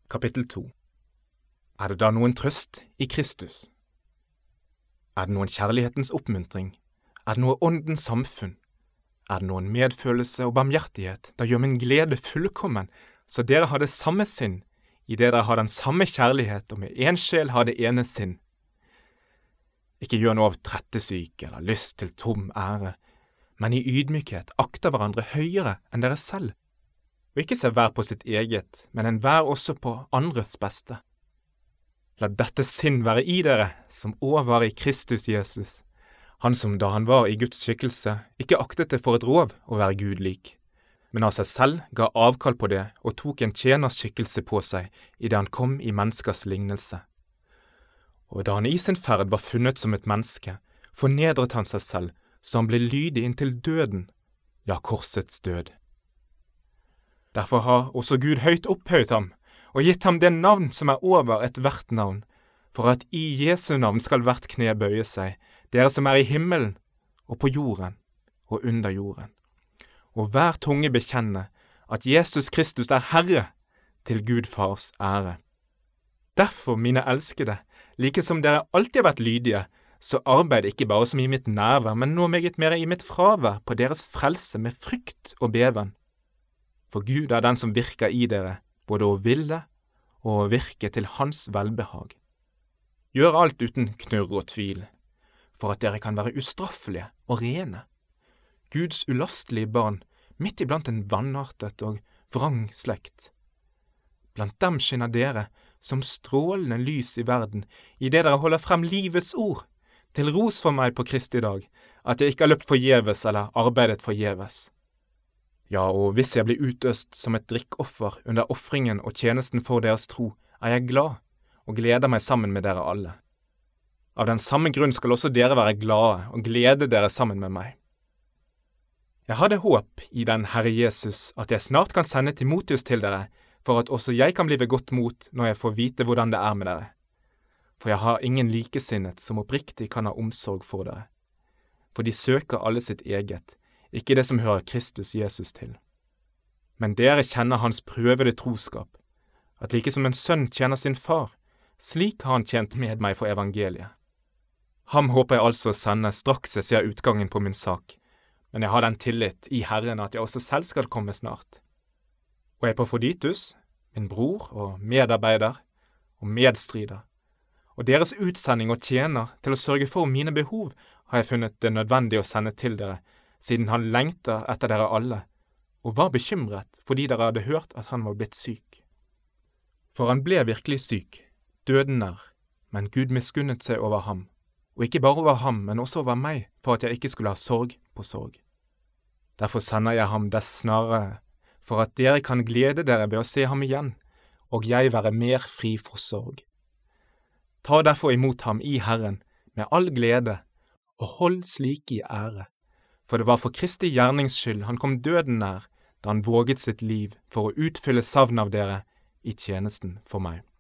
Kapittel 2. Er det da noen trøst i Kristus? Er det noen kjærlighetens oppmuntring? Er det noe åndens samfunn? Er det noen medfølelse og barmhjertighet? Da gjør min glede fullkommen, så dere har det samme sinn, i det dere har den samme kjærlighet, og med en sjel har det ene sinn. Ikke gjør noe av trettesyke eller lyst til tom ære, men i ydmykhet akter hverandre høyere enn dere selv, og ikke se hver på sitt eget, men enhver også på andres beste. La dette sinn være i dere, som også var i Kristus Jesus, han som da han var i Guds skikkelse, ikke aktet det for et rov å være Gud lik, men av seg selv ga avkall på det og tok en tjeners skikkelse på seg i det han kom i menneskers lignelse. Og da han i sin ferd var funnet som et menneske, fornedret han seg selv, så han ble lydig inntil døden, ja, korsets død. Derfor har også Gud høyt opphøyt ham, og gitt ham det navn som er over et hvert navn, for at i Jesu navn skal hvert kne bøye seg, dere som er i himmelen, og på jorden, og under jorden. Og hver tunge bekjenne at Jesus Kristus er Herre, til Gud Fars ære. Derfor, mine elskede, like som dere alltid har vært lydige, så arbeid ikke bare som i mitt nærvær, men nå meget mer i mitt fravær på deres frelse med frykt og beven. For Gud er den som virker i dere, både å ville og å virke til hans velbehag. Gjør alt uten knurr og tvil, for at dere kan være ustraffelige og rene. Guds ulastelige barn, midt iblant en vanartet og vrang slekt. Blant dem skinner dere som strålende lys i verden, i det dere holder frem livets ord, til ros for meg på Kristi dag, at jeg ikke har løpt forgjeves eller arbeidet forgjeves. Ja, og hvis jeg blir utøst som et drikkoffer under offringen og tjenesten for deres tro, er jeg glad og gleder meg sammen med dere alle. Av den samme grunn skal også dere være glade og glede dere sammen med meg. Jeg hadde håp i den Herre Jesus at jeg snart kan sende Timotheus til dere, for at også jeg kan bli ved godt mot når jeg får vite hvordan det er med dere. For jeg har ingen likesinnet som oppriktig kan ha omsorg for dere. For de søker alle sitt eget, ikke det som hører Kristus Jesus til. Men dere kjenner hans prøvede troskap, at like som en sønn tjener sin far, slik har han tjent med meg for evangeliet. Ham håper jeg altså å sende straks jeg ser utgangen på min sak, men jeg har den tillit i Herren at jeg også selv skal komme snart. Og Epafroditus, min bror og medarbeider og medstrider, og deres utsending og tjener til å sørge for mine behov, har jeg funnet det nødvendig å sende til dere, siden han lengter etter dere alle, og var bekymret fordi dere hadde hørt at han var blitt syk. For han ble virkelig syk, døden nær, men Gud miskunnet seg over ham, og ikke bare over ham, men også over meg, for at jeg ikke skulle ha sorg på sorg. Derfor sender jeg ham dess snarere, for at dere kan glede dere ved å se ham igjen, og jeg være mer fri for sorg. Ta derfor imot ham i Herren, med all glede, og hold slike i ære. For det var for Kristi gjernings skyld han kom døden nær, da han våget sitt liv for å utfylle savn av dere i tjenesten for meg.